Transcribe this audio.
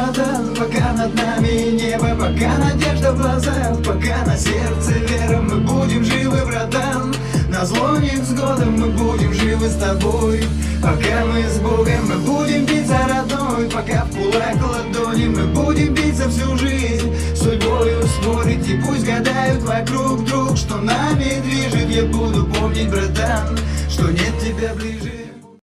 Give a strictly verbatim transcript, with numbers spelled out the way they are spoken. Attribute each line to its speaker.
Speaker 1: братан. Пока над нами небо, пока надежда в глазах, пока на сердце вера, мы будем живы, братан. Назло невзгодам мы будем живы с тобой. Пока мы с Богом, мы будем биться родной. Пока в кулак ладони, мы будем биться всю жизнь. С судьбою спорить, и пусть гадают вокруг друг, что нами движет. Я буду помнить, братан, что нет тебя ближе.